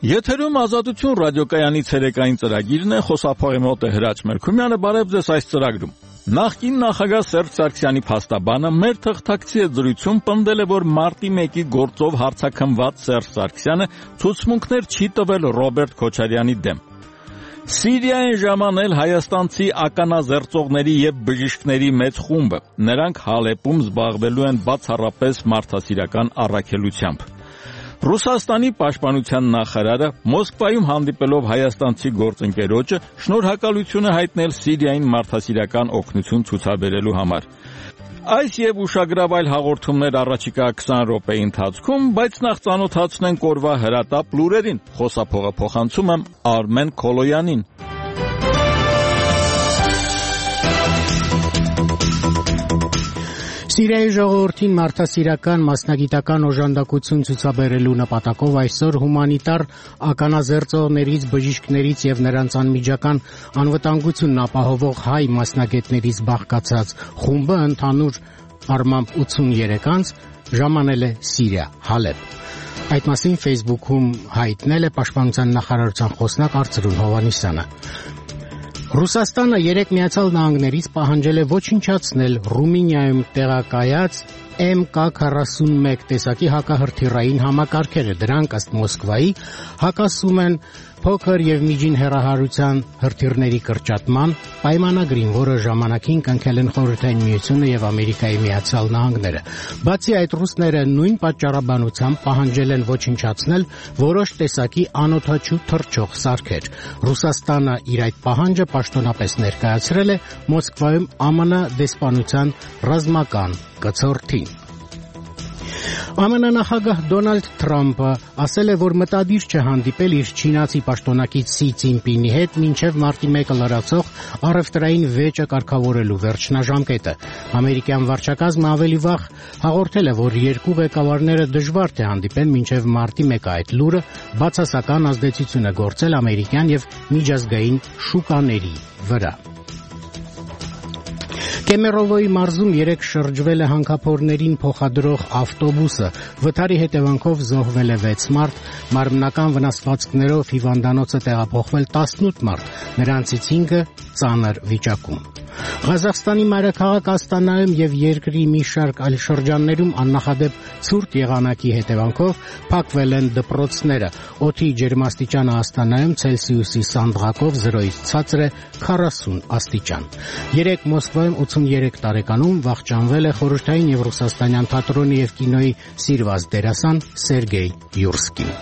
Եթերում Ազատություն ռադիոկայանի ցերեկային ծրագիրն է, խոսափողի մոտ է Հրաչ Մերքումյանը, բարև ձեզ այս ծրագրում։ Նախկին նախագահ Սերժ Սարգսյանի փաստաբանը մեր թղթակցի հետ զրույցում պնդել է, որ մարտի 1-ի գործով հարձակմված Սերժ Սարգսյանը ցուցմունքներ չի տվել Ռոբերտ Քոչարյանի դեմ։ Սիրիային ժամանել հայաստանցի ականազերծողների եւ բժիշկների մեծ խումբը։ Նրանք Հալեպում զբաղվելու են բացառապես մարդասիրական առաքելությամբ։ Ռուսաստանի պաշտպանության նախարարը Մոսկվայում հանդիպելով հայաստանցի գործընկերոջը շնորհակալություն է հայտնել Սիրիային մարդասիրական օգնություն ցուցաբերելու համար։ Այս եւ ուշագրավ այլ հաղորդումներ առաջիկա 20 րոպեի ընթացքում, բայց նախ ծանոթացնենք օրվա հրատապ լուրերին։ Խոսափողը փոխանցում եմ Արմեն Քոլոյանին։ Սիրիայի ժողովրդին մարդասիրական մասնագիտական օժանդակություն ցուցաբերելու նպատակով այսօր հումանիտար ականազերծողներից, բժիշկներից եւ նրանց անմիջական անվտանգությունն ապահովող հայ մասնագետներից բաղկացած խումբը ընդհանուր առմամբ 83 անձ ժամանել է Սիրիա, Հալեբ։ Այդ մասին Facebook-ում հայտնել է Պաշտպանության նախարարության խոսնակ Արծրուն Հովհաննիսյանը։ Ռուսաստանը երեք Միացյալ Նահանգներից պահանջել է ոչնչացնել Ռումինիայում տեղակայած MK41 տեսակի հակահրթիռային համակարգերը։ Դրանք ըստ Մոսկվայի հակասում են փոքր եւ միջին հեռահարության հրթիռների կրճատման պայմանագրին, որը ժամանակին կնքել են Խորհրդային Միությունը եւ Ամերիկայի Միացյալ Նահանգները։ Բացի այդ, ռուսները նույն պատճառաբանությամբ պահանջել են ոչնչացնել որոշ տեսակի անօդաչու թռչող սարքեր։ Ռուսաստանը իր այդ պահանջը պաշտոնապես ներկայացրել է Մոսկվայում ԱՄՆ դեսպանության ռազմական կցորդին։ ԱՄՆ նախագահ Դոնալդ Թրամփը ասել է, որ մտադիր չէ հանդիպել իր չինացի պաշտոնակից Սի Ցինպինի հետ մինչև մարտի 1-ը լրացող առևտրային վեճը կարգավորելու վերջնաժամկետը։ Ամերիկյան վարչակազմը ավելի վաղ հաղորդել է, որ երկու ղեկավարները դժվար թե հանդիպեն մինչև մարտի 1-ը։ Այդ լուրը բացասական ազդեցություն է գործել ամերիկյան եւ միջազգային շուկաների վրա։ Կեմերովոյի մարզում երեք շրջվել է հանքափորներին փոխադրող ավտոբուսը։ Վթարի հետևանքով զոհվել է 6 մարդ, մարմնական վնասվածքներով հիվանդանոցը տեղափոխվել 18 մարդ, նրանցից 5-ը ծանր վիճակում։ Ղազախստանի մայրաքաղաք Աստանայում եւ երկրի մի շարք այլ շրջաններում աննախադեպ ցուրտ եղանակի հետևանքով փակվել են դպրոցները։ Օդի ջերմաստիճանը Աստանայում Ցելսիուսի սանդղակով 0-ից ցածր է 40 աստիճան։ Երեք Մոսկվայում 83 տարեկանում վախճանվել է խորհրդային եւ ռուսաստանյան թատրոնի եւ կինոյի սիրված դերասան Սերգեյ Յուրսկին։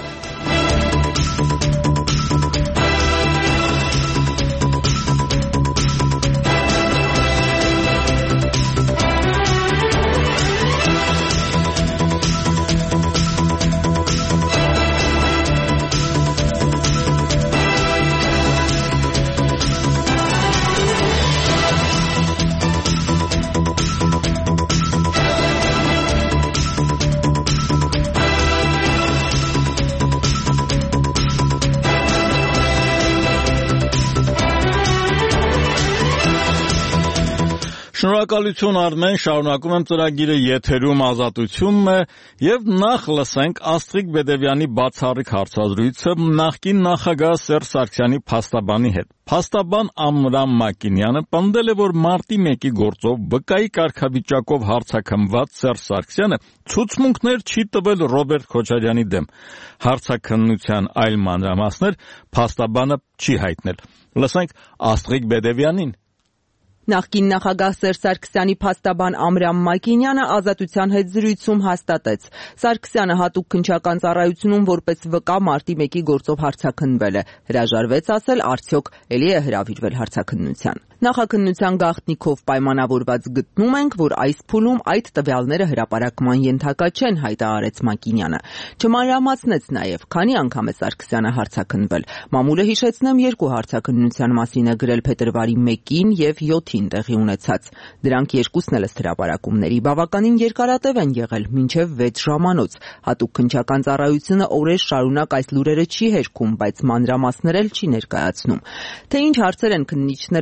Շնորհակալություն Արմեն, շարունակում եմ ծրագիրը, եթերում Ազատությունն է եւ նախ լսենք Աստղիկ Բեդևյանի բացառիկ հարցազրույցը նախկին նախագահ Սերժ Սարգսյանի փաստաբանի հետ։ Փաստաբան Ամրամ Մակինյանը պնդել է, որ մարտի 1-ի գործով վկայի կարգավիճակով հարձակմված Սերժ Սարգսյանը ցուցմունքներ չի տվել Ռոբերտ Քոչարյանի դեմ։ Հարցաքննության այլ մանրամասներ փաստաբանը չի հայտնել։ Լսենք Աստղիկ Բեդևյանին։ Նախկին նախագահ Սերժ Սարգսյանի փաստաբան Ամրամ Մակինյանը Ազատության հետ զրույցում հաստատեց. Սարգսյանը հատուկ քննչական ծառայությունում որպես վկա մարտի 1-ի գործով հարձակնվել է։ Հրաժարվեց ասել, արդյոք էլի է հրավիրվել հարցաքննության։ Նախաքննության գաղտնիքով պայմանավորված գտնում ենք, որ այս փուլում այդ տվյալները հրապարակման ենթակա չեն, հայտարարեց Մակինյանը։ Չմանրամասնեց նաև, քանի անգամ է Սարգսյանը հարցաքննվել։ Մամուլը հիշեցնեմ 2 հարցաքննության մասին է գրել փետրվարի 1-ին եւ 7-ին տեղի ունեցած։ Դրանք երկուսն էլ ըստ հրապարակումների բավականին երկարատև են եղել, մինչև 6 ժամանոց։ Հատուկ քննչական ծառայությունը օրեր շարունակ այս լուրերը չի հերքում, բայց մանրամասներ էլ չի ներկայացնում։ Թե ինչ հարցեր են քննիչները տալիս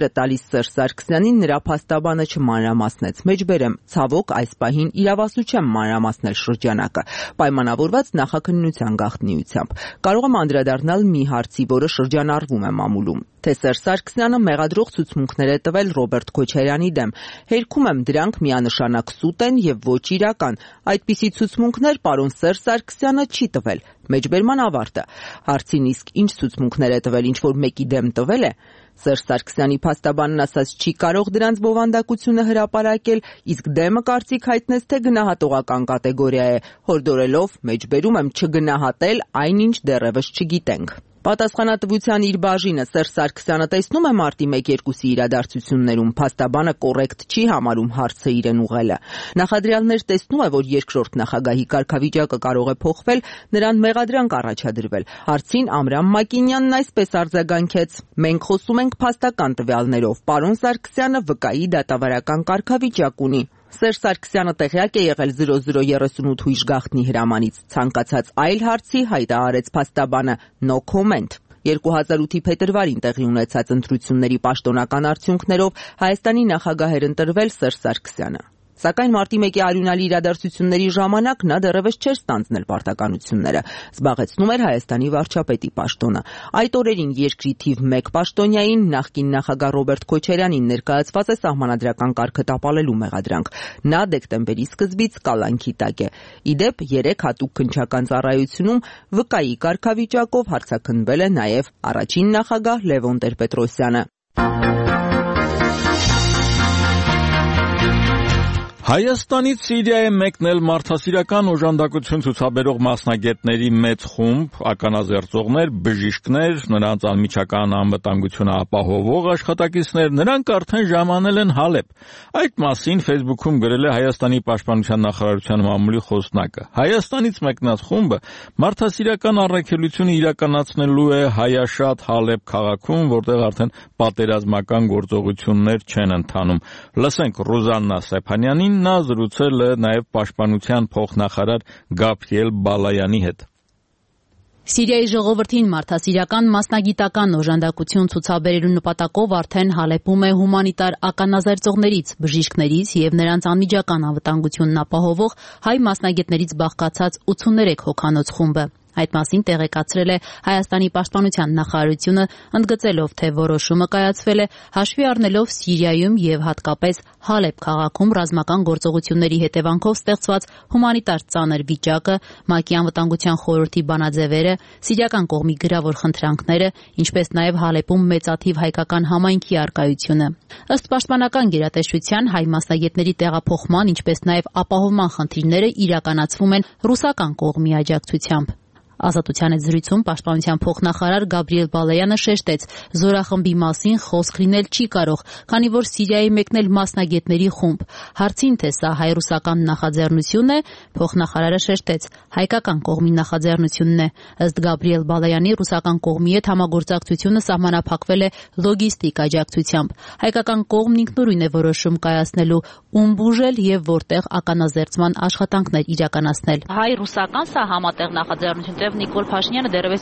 Սերժ Սարգսյանին նրա փաստաբանը չմանրամասնեց։ Մեջբերեմ, ցավոք այս պահին իրավասու չեմ մանրամասնել շրջանակը, պայմանավորված նախաքննության գաղտնիությամբ։ Կարող եմ անդրադառնալ մի հարցի, որը շրջանառվում է մամուլում, թե Սերժ Սարգսյանը մեղադրող ցուցմունքներ է տվել Ռոբերտ Քոչարյանի դեմ։ Հերքում եմ, դրանք միանշանակ սուտ են եւ ոչ իրական։ Այդպիսի ցուցմունքներ պարոն Սերժ Սարգսյանը չի տվել։ Մեջբերման ավարտը։ Հարցին իսկ ինչ ցուցմունքներ է տվել, ինչ որ մեկի դեմ տվել է։ Սերժ Սարգսյանի փաստաբանն ասաց չի կարող դրանց բովանդակությունը հրապարակել, իսկ դեմը կարծիք հայտնեց, թե գնահատողական կատեգորիա է, հորդորելով, մեջբերում եմ, չգնահատել այնինչ դեռևս չգիտենք։ Պատասխանատվության իր բաժինը Սերժ Սարգսյանը տեսնում է մարտի 1-2-ի իրադարձություններում, փաստաբանը կոռեկտ չի համարում հարցը իրեն ուղղելը։ Նախադրյալներ տեսնում է, որ երկրորդ նախագահի կարգավիճակը կարող է փոխվել, նրան մեղադրանք առաջադրվել։ Հարցին Ամրամ Մակինյանն այսպես արձագանքեց. «Մենք խոսում ենք փաստական տվյալներով, պարոն Սարգսյանը վկայի դատավարական կարգավիճակ ունի»։ Սերժ Սարգսյանը տեղյակ է եղել 0038 հույժ գաղտնի հրամանից։ Ցանկացած այլ հարցի հայտարարեց փաստաբանը no comment։ 2008-ի փետրվարին տեղի ունեցած ընտրությունների պաշտոնական արդյունքներով Հայաստանի նախագահ էր ընտրվել Սերժ Սարգսյանը։ Սակայն մարտի 1-ի արյունալի իրադարձությունների ժամանակ նա դեռևս չէր ստանձնել պարտականությունները, զբաղեցնում էր Հայաստանի վարչապետի պաշտոնը։ Այդ օրերին երկրի թիվ 1 պաշտոնյային նախկին նախագահ Ռոբերտ Քոչարյանին ներկայացված է սահմանադրական կարգը տապալելու մեղադրանք։ Նա դեկտեմբերի սկզբից կալանքի տակ է։ Իդեպ 3 հատուկ քննչական ծառայությունում վկայի կարգավիճակով հարցաքննվել է նաև առաջին նախագահ Լևոն Տեր-Պետրոսյանը։ Հայաստանից Սիրիա է մեկնել մարդասիրական օժանդակություն ցուցաբերող մասնագետների մեծ խումբ, ականազերծողներ, բժիշկներ, նրանց անմիջական անվտանգությունը ապահովող աշխատակիցներ, նրանք արդեն ժամանել են Հալեբ։ Այդ մասին Facebook-ում գրել է Հայաստանի պաշտպանության նախարարության մամուլի խոսնակը։ Հայաստանից մեկնած խումբը մարդասիրական առաքելությունը իրականացնելու է հայաշատ Հալեբ քաղաքում, որտեղ արդեն պատերազմական գործողություններ չեն ընթանում։ Լսենք Ռուզաննա Սեփանյանին, նա զրուցել է նաև պաշտպանության փոխնախարար Գաբրիել Բալայանի հետ։ Սիրիայի ժողովրդին մարդասիրական մասնագիտական օժանդակություն ցուցաբերելու նպատակով արդեն Հալեպում է հումանիտար ականազերծողներից, բժիշկներից եւ նրանց անմիջական անվտանգությունն ապահովող հայ մասնագետներից բաղկացած 83 հոգանոց խումբը։ Այդ մասին տեղեկացրել է Հայաստանի պաշտպանության նախարարությունը, ընդգծելով, թե որոշումը կայացվել է հաշվի առնելով Սիրիայում եւ հատկապես Հալեբ քաղաքում ռազմական գործողությունների հետևանքով ստեղծված հումանիտար ծանր վիճակը, ՄԱԿ-ի անվտանգության խորհրդի բանաձևերը, սիրիական կողմի գրավոր խնդրանքները, ինչպես նաեւ Հալեպում մեծաթիվ հայկական համայնքի առկայությունը։ Ըստ պաշտպանական գերատեսչության հայ մասնագետների տեղափոխման, ինչպես նաեւ ապահովման խնդիրները իրականացվում են ռուսական կողմի աջակցությամբ։ Ազատության հետ զրույցում պաշտպանության փոխնախարար Գաբրիել Բալայանը շեշտեց, զորախմբի մասին խոսք լինել չի կարող, քանի որ Սիրիայի մեկնել մասնագետների խումբ։ Հարցին, թե սա հայ-ռուսական նախաձեռնություն է, փոխնախարարը շեշտեց, հայկական կողմի նախաձեռնությունն է։ Ըստ Գաբրիել Բալայանի, ռուսական կողմի հետ համագործակցությունը սահմանափակվել է լոգիստիկ աջակցությամբ։ Հայկական կողմն ինքնուրույն է որոշում կայացնելու ում բուժել եւ որտեղ ականազերծման աշխատանքներ իրականացնել։ Հայ-ռուսական սա համատեղ նախաձեռնություն Նիկոլ Փաշինյանը դեռևս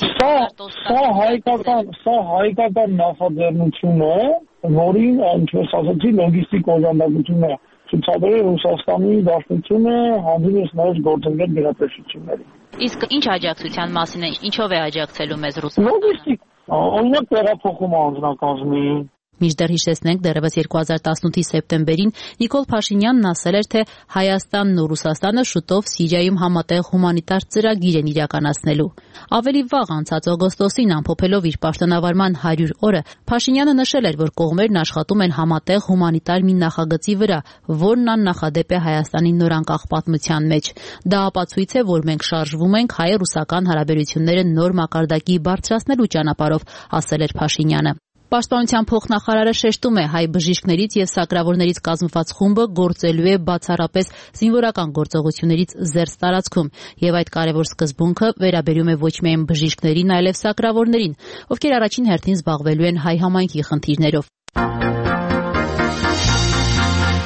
սա հայկական նախաձեռնություն է, որին, ինչպես ասացի, լոգիստիկ օժանդակություն է ցուցաբերել Ռուսաստանի Դաշնությունը հանդիպես նաև գործընկեր գերատեսչությունների։ Իսկ ինչ աջակցության մասին է, ինչով է աջակցելու մեզ Ռուսաստանը։ Լոգիստիկ, օրինակ տեղափոխում անձնակազմի։ Մինչդեռ հիշեցնենք, դեռևս 2018-ի սեպտեմբերին Նիկոլ Փաշինյանն ասել էր, թե Հայաստանն ու Ռուսաստանը շուտով Սիրիայում համատեղ հումանիտար ծրագիր են իրականացնելու։ Ավելի վաղ անցած օգոստոսին ամփոփելով իր պաշտոնավարման 100 օրը, Փաշինյանը նշել էր, որ կողմերն աշխատում են համատեղ հումանիտար մի նախագծի վրա, որն աննախադեպ է Հայաստանի նորանկախ պատմության մեջ։ Դա ապացույց է, որ մենք շարժվում ենք հայ-ռուսական հարաբերությունները նոր մակարդակի բարձրացնելու ճանապարհով, ասել էր Փաշինյանը։ Պաշտպանության փոխնախարարը շեշտում է, հայ բժիշկներից եւ սակրավորներից կազմված խումբը գործելու է բացառապես զինվորական գործողություններից զերծ տարածքում, եւ այդ կարևոր սկզբունքը վերաբերում է ոչ միայն բժիշկներին, այլև սակրավորներին, ովքեր առաջին հերթին զբաղվելու են հայ համայնքի խնդիրներով։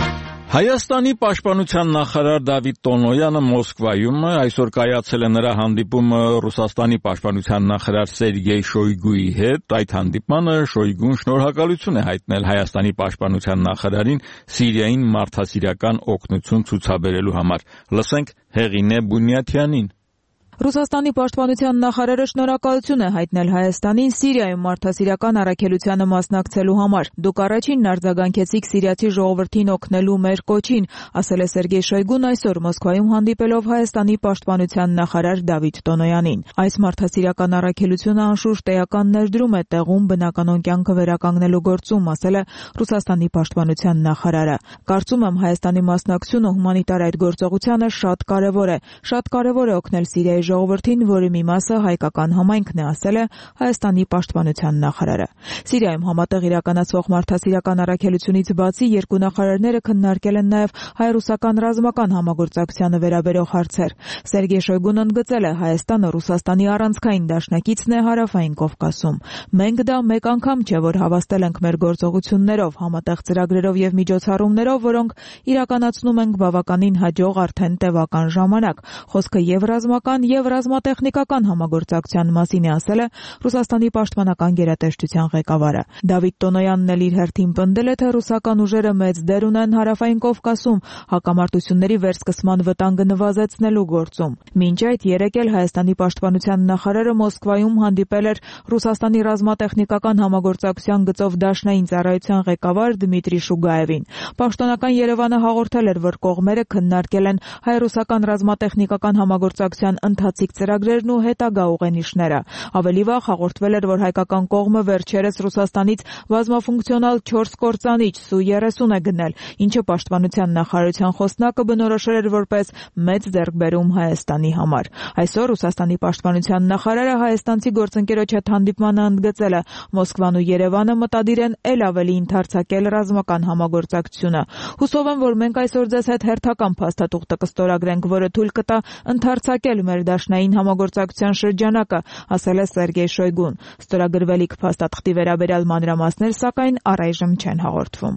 Հայաստանի պաշտպանության նախարար Դավիթ Տոնոյանը Մոսկվայում այսօր կայացել է նրա հանդիպումը Ռուսաստանի պաշտպանության նախարար Սերգեյ Շոյգուի հետ։ Այդ հանդիպմանը Շոյգուն շնորհակալություն է հայտնել Հայաստանի պաշտպանության նախարարին Սիրիային մարդասիրական օգնություն ցուցաբերելու համար։ Լսենք Հեղինե Բունյաթյանին։ Ռուսաստանի պաշտպանության նախարարը շնորհակալություն է հայտնել Հայաստանին Սիրիայում մարդասիրական առաքելությանը մասնակցելու համար։ Դուք առաջինն արձագանքեցիք սիրիացի ժողովրդին օգնելու մեր կոչին, ասել է Սերգեյ Շոյգուն այսօր Մոսկվայում հանդիպելով Հայաստանի պաշտպանության նախարար Դավիթ Տոնոյանին։ Այս մարդասիրական առաքելությունը անշուշտ էական ներդրում է տեղում բնականոն կյանքը վերականգնելու գործում, ասել է Ռուսաստանի պաշտպանության նախարարը։ Կարծում եմ Հայաստանի մասնակցությունը հումանիտար այդ գործողությանը շատ կարևոր է։ Շատ կարևոր է օգնել Սիրիայի ժողովրդին, որի մի մասը հայկական համայնքն է, ասել է Հայաստանի պաշտպանության նախարարը։ Սիրիայում համատեղ իրականացվող մարդասիրական առաքելությունից բացի երկու նախարարները քննարկել են նաև հայ-ռուսական ռազմական համագործակցությանը վերաբերող հարցեր։ Սերգեյ Շոյգուն ընդգծել է Հայաստանը Ռուսաստանի առանցքային դաշնակիցն է Հարավային Կովկասում։ Մենք դա մեկ անգամ չէ, որ հավաստել ենք մեր գործողություններով, համատեղ ծրագրերով եւ միջոցառումներով, որոնք իրականացնում ենք բավականին հաջող արդեն տևական ժամանակ։ Խոսքը եւ ռազմական եւ ռազմատեխնիկական համագործակցության մասին է, ասել է Ռուսաստանի պաշտպանական գերատեսչության ղեկավարը։ Դավիթ Տոնոյանն էլ իր հերթին պնդել է, թե ռուսական ուժերը մեծ դեր ունեն Հարավային Կովկասում հակամարտությունների վերսկսման վտանգը նվազեցնելու գործում։ Մինչ այդ երեկ էլ Հայաստանի պաշտպանության նախարարը Մոսկվայում հանդիպել էր Ռուսաստանի ռազմատեխնիկական համագործակցության գծով դաշնային ծառայության ղեկավար Դմիտրի Շուգաևին։ Պաշտոնական Երևանը հաղորդել էր, որ կողմերը քննարկել են հայ-ռուսական ռազմատեխնիկական համագործակցության ընթացիկ ծրագրերն ու հետագա ուղենիշները։ Ավելի վաղ հաղորդվել էր, որ հայկական կողմը վերջերս Ռուսաստանից բազմաֆունկցիոնալ 4 կործանիչ Su-30 է գնել, ինչը պաշտպանության նախարարության խոսնակը բնորոշել էր որպես մեծ ձեռքբերում Հայաստանի համար։ Այսօր Ռուսաստանի պաշտպանության նախարարը հայաստանցի գործընկերոջ հետ հանդիպմանը ընդգծել է, Մոսկվան ու Երևանը մտադիր են ել ավելի ընդարձակել ռազմական համագործակցությունը։ Հուսով եմ, որ մենք այսօր ձեզ հետ հերթական փաստաթուղթ կստորագրենք, որը թույլ կտա ընդարձակել մեր դաշնային համագործակցության շրջանակը, ասել է Սերգեյ Շոյգուն։ Ստորագրվելիք փաստաթղթի վերաբերյալ մանրամասներ, սակայն առայժմ չեն հաղորդվում։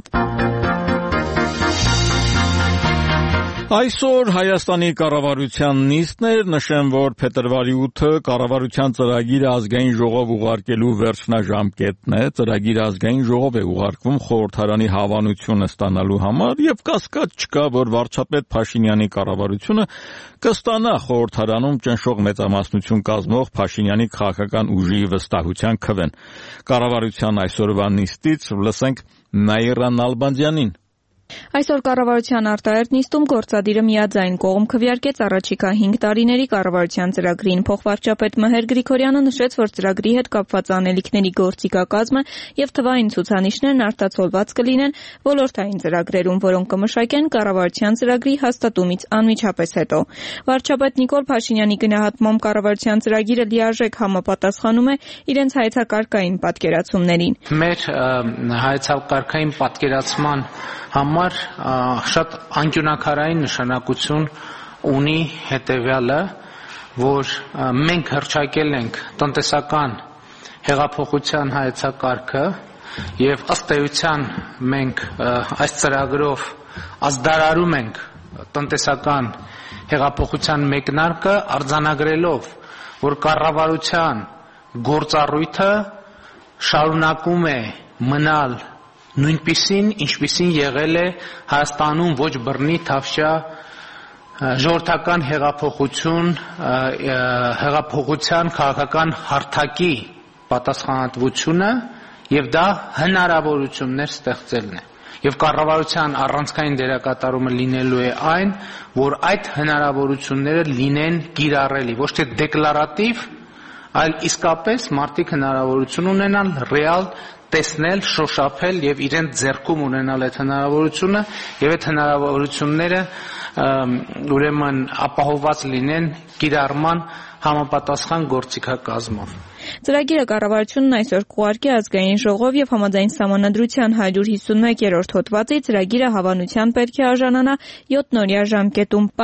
Այսօր Հայաստանի կառավարության նիստն էր, նշեմ, որ փետրվարի 8-ը կառավարության ծրագիրը ազգային ժողով ուղարկելու վերջնաժամկետն է։ Ծրագիրը ազգային ժողով է ուղարկվում խորհրդարանի հավանությունը ստանալու համար եւ կասկած չկա, որ վարչապետ Փաշինյանի կառավարությունը կստանա խորհրդարանում ճնշող մեծամասնություն կազմող Փաշինյանի քաղաքական ուժի վստահության քվեն։ Կառավարության այսօրվա նիստից լսենք Նաիրա Նալբանդյանին։ Այսօր կառավարության արտահերթ նիստում գործադիրը միաձայն կողմ քվեարկեց առաջիկա 5 տարիների կառավարության ծրագրին։ Փոխվարչապետ Մհեր Գրիգորյանը նշեց, որ ծրագրի հետ կապված անելիքների գործիքակազմը եւ թվային ցուցանիշներն արտացոլված կլինեն ոլորտային ծրագրերում, որոնք կմշակեն կառավարության ծրագրի հաստատումից անմիջապես հետո։ Վարչապետ Նիկոլ Փաշինյանի գնահատմամբ կառավարության ծրագիրը լիարժեք համապատասխանում է իրենց հայեցակարգային պատկերացումներին։ Մեր հայեցակարգային պատկերացման համար շատ անկյունակարային նշանակություն ունի հետևյալը, որ մենք հռչակել ենք տնտեսական հեղափոխության հայեցակարգը եւ ըստ էության մենք այս ծրագրով ազդարարում ենք տնտեսական հեղափոխության մեկնարկը, արձանագրելով, որ կառավարության գործառույթը շարունակում է մնալ նույնպիսին, ինչպիսին եղել է Հայաստանում ոչ բռնի թավշյա ժողովրդական հեղափոխության քաղաքական հարթակի պատասխանատվությունը եւ դա հնարավորություններ ստեղծելն է։ Եվ կառավարության առանցքային դերակատարումը լինելու է այն, որ այդ հնարավորությունները լինեն կիրառելի, ոչ թե դեկլարատիվ, այլ իսկապես մարդիկ հնարավորություն ունենան ռեալ տեսնել, շոշափել եւ իրենց ձեռքում ունենալ այդ հնարավորությունը եւ այդ հնարավորությունները ուրեմն ապահովված լինեն կիրառման համապատասխան գործիքակազմով։ Ծրագիրը կառավարությունն այսօր կուղարկի ազգային ժողով եւ համաձայն սահմանադրության 151-րդ հոդվածի ծրագիրը հավանության պետք է արժանանա 7-օրյա ժամկետում։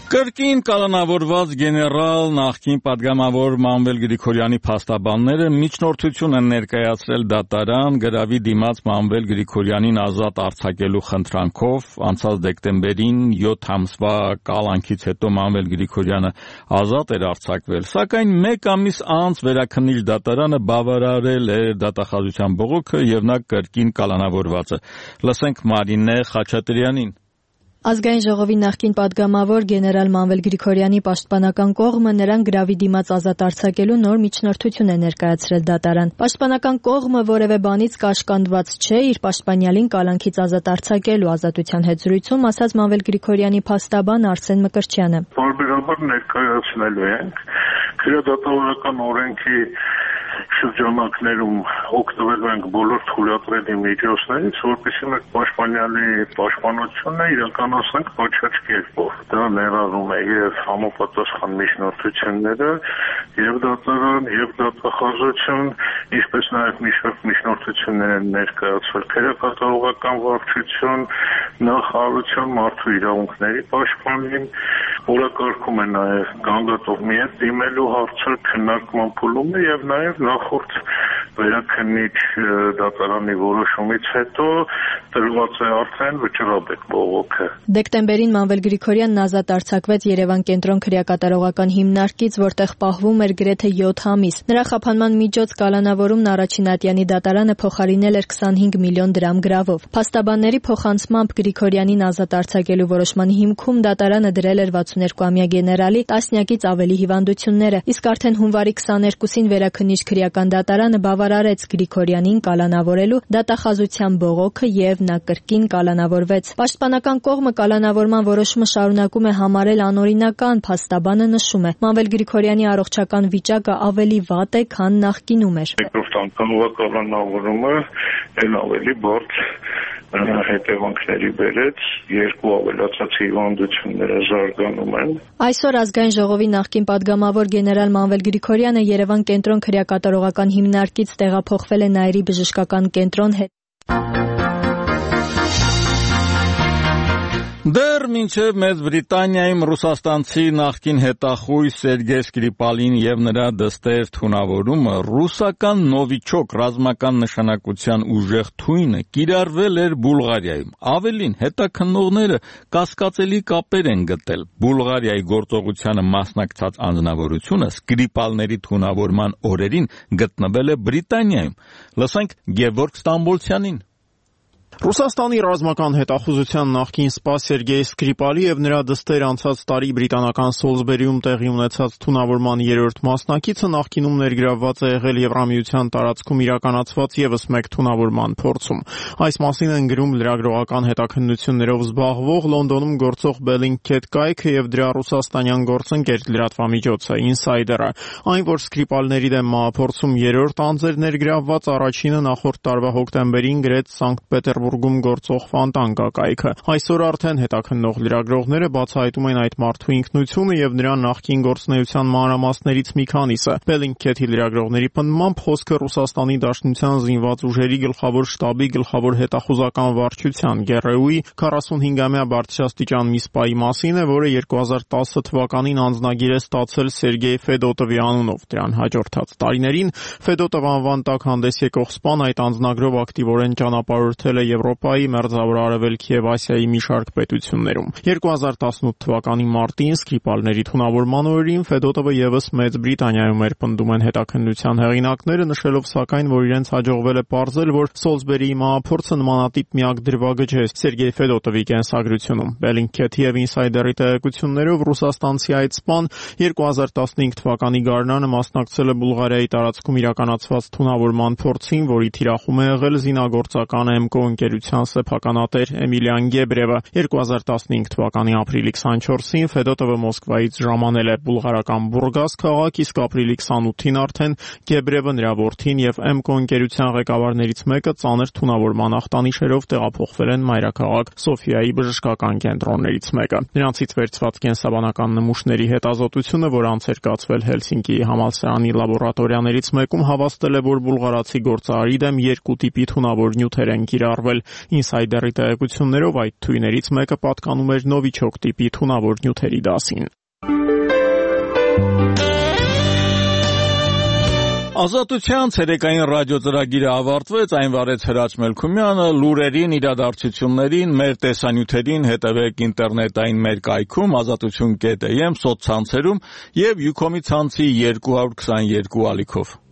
Կրկին կալանավորված գեներալ նախկին պատգամավոր Մանվել Գրիգորյանի փաստաբանները միջնորդություն են ներկայացրել դատարան գրավի դիմաց Մանվել Գրիգորյանին ազատ արձակելու խնդրանքով անցած դեկտեմբերին 7 ամսվա կալանքից հետո Մանվել Գրիգորյանը ազատ էր արձակվել, սակայն մեկ ամիս անց վերաքննիչ դատարանը բավարարել է դատախազության բողոքը եւ նա կրկին կալանավորված է։ Լսենք Մարինե Խաչատրյանին։ Ազգային ժողովի նախկին պատգամավոր գեներալ Մանվել Գրիգորյանի պաշտպանական կողմը նրան գրավի դիմաց ազատ արձակելու նոր միջնորդություն է ներկայացրել դատարան։ Պաշտպանական կողմը որևէ բանից կաշկանդված չէ իր պաշտպանյալին կալանքից ազատ արձակելու ազատության հետ զրույցում ասաց Մանվել Գրիգորյանի փաստաբան Արսեն Մկրտչյանը։ Բարբերաբար ներկայացնելու ենք քրեադատավորական օրենքի շրջանակներում օգտվելու ենք բոլոր թույլատրելի միջոցներից, որպեսզի մենք պաշտպանյալի պաշտպանությունը իրականացնենք պատշաճ կերպով։ Դա ներառում է եւ համապատասխան միջնորդությունները, եւ դատարան, եւ դատախազություն, ինչպես նաեւ մի շարք միջնորդություններ են ներկայացվել քրեակատարողական վարչություն, նախարարություն, մարդու իրավունքների պաշտպանին, օրակարգում է նաեւ գանգատողի հետ դիմելու հարցը, քննարկման փուլումը եւ նաեւ նախորդ վերաքննիչ դատարանի որոշումից հետո տրված է արդեն վճռաբեկ բողոքը։ Դեկտեմբերին Մանվել Գրիգորյանն ազատ արձակվեց Երևան կենտրոն քրեակատարողական հիմնարկից, որտեղ պահվում էր գրեթե 7 ամիս։ Նրա խափանման միջոց կալանավորումն Առաջին Ատյանի դատարանը փոխարինել էր 25 միլիոն դրամ գրավով։ Փաստաբանների փոխանցմամբ Գրիգորյանին ազատ արձակելու որոշման հիմքում դատարանը դրել էր 62-ամյա գեներալի տասնյակից ավելի հիվանդությունները, իսկ արդեն հունվարի 22-ին վերաքննիչ քրեական դատարանը բավարարեց Գրիգորյանին կալանավորելու դատախազության բողոքը եւ նա կրկին կալանավորվեց։ Պաշտպանական կողմը կալանավորման որոշումը շարունակում է համարել անօրինական, փաստաբանը նշում է։ Մանվել Գրիգորյանի առողջական վիճակը ավելի վատ է, քան նախկինում էր։ Երկրորդ անգամվա կալանավորումը ել ավելի բարդ հետևանքների բերեց, երկու ավելացած հիվանդությունները զարգանում են։ Այսօր Ազգային ժողովի նախկին պատգամավոր գեներալ Մանվել Գրիգորյանը Երևան կենտրոն քրեակատարողական հիմնարկից տեղափոխվել է Նաիրի բժշկական կենտրոն հետ։ Դեռ մինչև Մեծ Բրիտանիայում ռուսաստանցի նախկին հետախույզ Սերգեյ Սկրիպալին եւ նրա դստեր թունավորումը ռուսական Նովիչոկ ռազմական նշանակության ուժեղ թույնը կիրառվել էր Բուլղարիայում։ Ավելին, հետաքննողները կասկածելի կապեր են գտել։ Բուլղարիայի գործողությանը մասնակցած անձնավորությունը Սկրիպալների թունավորման օրերին գտնվել է Բրիտանիայում։ Լսենք Գևորգ Ստամբոլցյանին։ Ռուսաստանի ռազմական հետախուզության նախկին սպա Սերգեյ Սկրիպալի եւ նրա դստեր անցած տարի բրիտանական Սոլսբերիում տեղի ունեցած թունավորման երրորդ մասնակիցը նախկինում ներգրավված է եղել Եվրամիության տարածքում իրականացված եւս մեկ թունավորման փորձում։ Այս մասին են գրում լրագրողական հետաքննություններով զբաղվող Լոնդոնում գործող Bellingcat կայքը եւ դրա ռուսաստանյան գործընկեր լրատվամիջոցը Insider-ը։ Այն, որ Սկրիպալների դեմ մահափորձում երրորդ անձ էր ներգրավված, առաջինը նախորդ տարվա հոկտեմբերին գրեց Սանկտ Պետերբուրգում գործող Ֆանտանկա կայքը։ Այսօր արդեն հետաքննող լրագրողները բացահայտում են այդ մարդու ինքնությունը եւ նրա նախկին գործունեության մանրամասներից մի քանիսը։ Bellingcat-ի լրագրողների պնդմամբ խոսքը Ռուսաստանի Դաշնության զինված ուժերի գլխավոր շտաբի գլխավոր հետախուզական վարչության ԳՌՈ-ի 45-ամյա բարձրաստիճան մի սպայի մասին է, որը 2010 թվականին անձնագիր է ստացել Սերգեյ Ֆեդոտովի անունով։ Դրան հաջորդած տարիներին Ֆեդոտով անվան տակ հանդես եկող սպան այդ անձնագրով ակտիվորեն ճանապարհորդել է Եվրոպայի, Մերձավոր Արևելքի եւ Ասիայի մի շարք պետություններում։ 2018 թվականի մարտին Սկրիպալների թունավորման օրերին Ֆեդոտովը եւս Մեծ Բրիտանիայում էր, պնդում են հետաքննության հեղինակները, նշելով սակայն, որ իրենց հաջողվել է պարզել, որ Սոլսբերիի մահափորձը նմանատիպ միակ դրվագը չէ Սերգեյ Ֆեդոտովի կենսագրությունում։ Bellingcat-ի եւ Insider-ի տեղեկություններով ռուսաստանցի այդ սպան 2015 թվականի գարնանը մասնակցել է Բուլղարիայի տարածքում իրականացված թունավորման փորձին, որի թիրախում է եղել զինագործական MKO ընկերության սեփականատեր Էմիլիան Գեբրևը։ 2015 թվականի ապրիլի 24-ին Ֆեդոտովը Մոսկվայից ժամանել է բուլղարական Բուրգաս քաղաք, իսկ ապրիլի 28-ին արդեն Գեբրևը, նրա որդին եւ MKO ընկերության ղեկավարներից մեկը ծանր թունավորման ախտանիշերով տեղափոխվել են մայրաքաղաք Սոֆիայի բժշկական կենտրոններից մեկը։ Նրանցից վերցված կենսաբանական նմուշների հետազոտությունը, որ անց էր կացվել Հելսինկիի համալսարանի լաբորատորիաներից մեկում, հավաստել է, որ բուլղարացի գործարարի դեմ երկու տիպի թունավոր նյութեր են կիրառվել։ ստեղծվել։ Ինսայդերի տեղեկություններով այդ թույներից մեկը պատկանում էր նովիչոկ տիպի թունավոր նյութերի դասին։ Ազատության ցերեկային ռադիոծրագիրը ավարտվեց, այն վարեց Հրաչ Մելքումյանը, լուրերին, իրադարձություններին, մեր տեսանյութերին հետևեք ինտերնետային մեր կայքում azatutun.am, սոցցանցերում եւ Յուքոմի ցանցի 222 ալիքով։